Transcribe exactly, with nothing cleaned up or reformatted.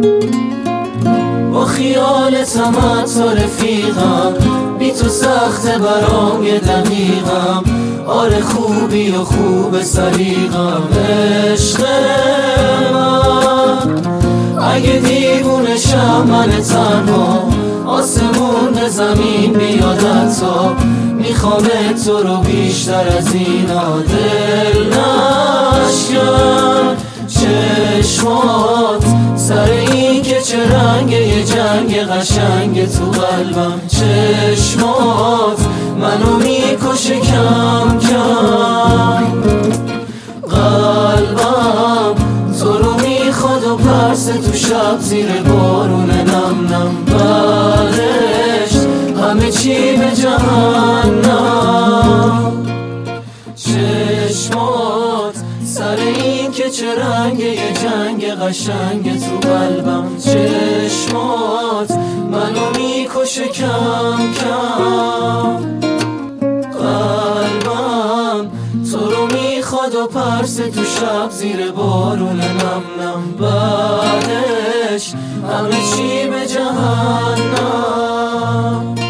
با خیالتم حتی رفیقم، بی تو سخت برام یه دقیقم. آره خوبی و خوب سلیقم عشق من. اگه دیوونشم من تنها، آسمون زمین بیاد حتی، میخوام تو رو بیشتر از اینا. دل نشکن چشمات سر این که چه رنگ یه جنگ قشنگ تو قلبم. چشمات منو میکشه کم کم، قلبم تو رو میخواد و پرس تو شب زیر بارون نم نم. بهشت همه چی به جهنم. چشمات سر این که چه رنگ یه جنگ قشنگ تو قلبم. چشمات منو میکشه کم کم، قلبم تو رو میخواد و پرس تو شب زیر بارون نم نم. بعدش همه چی به جهنم.